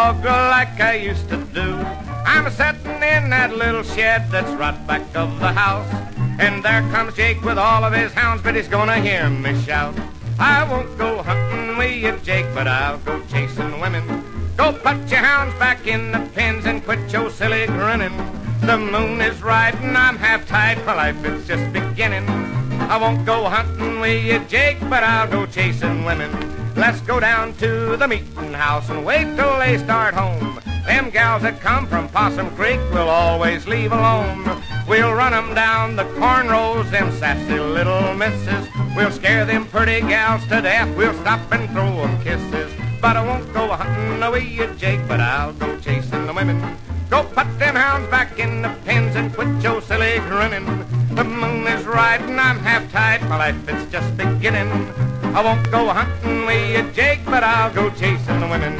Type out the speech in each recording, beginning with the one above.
dog like I used to do. I'm a-settin' in that little shed that's right back of the house, and there comes Jake with all of his hounds, but he's gonna hear me shout. I won't go hunting with you, Jake, but I'll go chasing women. Go put your hounds back in the pens and quit your silly grinning. The moon is right and I'm half-tied, my life is just beginning. I won't go hunting with you, Jake, but I'll go chasing women. Let's go down to the meeting house and wait till they start home. Them gals that come from Possum Creek we'll always leave alone. We'll run 'em down the corn rows, them sassy little misses. We'll scare them pretty gals to death, we'll stop and throw 'em kisses. But I won't go hunting with you, Jake, but I'll go chasing the women. Go put them hounds back in the pens and quit your silly grinning. The moon is right and I'm half-tied, my life is just beginning. I won't go hunting with you, Jake, but I'll go chasing the women.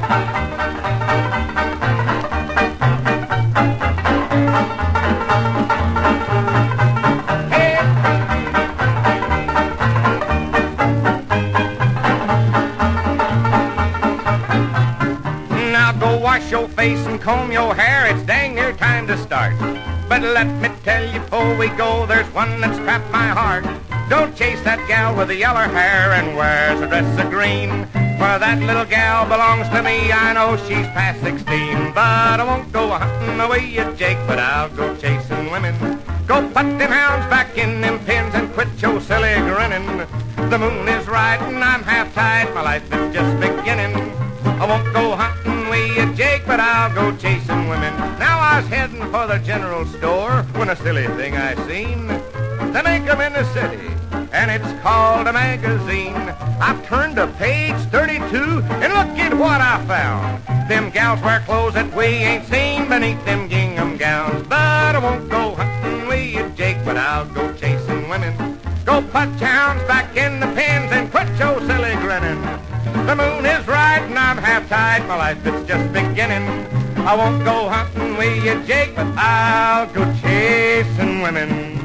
Wash your face and comb your hair, it's dang near time to start. But let me tell you before we go, there's one that's trapped my heart. Don't chase that gal with the yellow hair and wears a dress of green, for that little gal belongs to me, I know she's past 16. But I won't go hunting with you, Jake, but I'll go chasing women. Go put them hounds back in them pens and quit your silly grinning. The moon is right and I'm half-tied, my life is just beginning. I won't go hunting with you, Jake, but I'll go chasing women. Now I was heading for the general store when a silly thing I seen. They make 'em in the city, and it's called a magazine. I turned to page 32, and look at what I found. Them gals wear clothes that we ain't seen beneath them gingham gowns. But I won't go hunting with you, Jake, but I'll go chasing women. Go put your hounds back in the pens and quit your silly grinning. The moon is right and I'm half-tied, my life is just beginning. I won't go hunting with you, Jake, but I'll go chasing women.